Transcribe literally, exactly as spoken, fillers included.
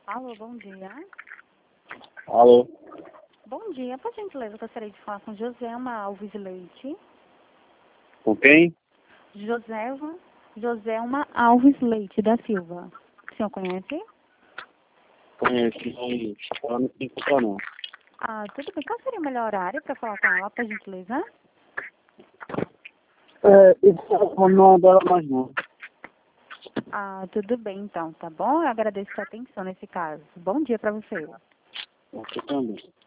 Alô, bom dia. Alô? Bom dia, por gentileza, eu gostaria de falar com Joselma Alves Leite. Com quem? Joselma, Joselma Alves Leite da Silva. O senhor conhece? Conheço, não ela não se encontra não. Ah, tudo bem. Qual seria o melhor horário para falar com ela, por gentileza? É, esse telefone não é dela mais não. Ah, tudo bem então, tá bom? Eu agradeço a atenção nesse caso. Bom dia para você. Você também.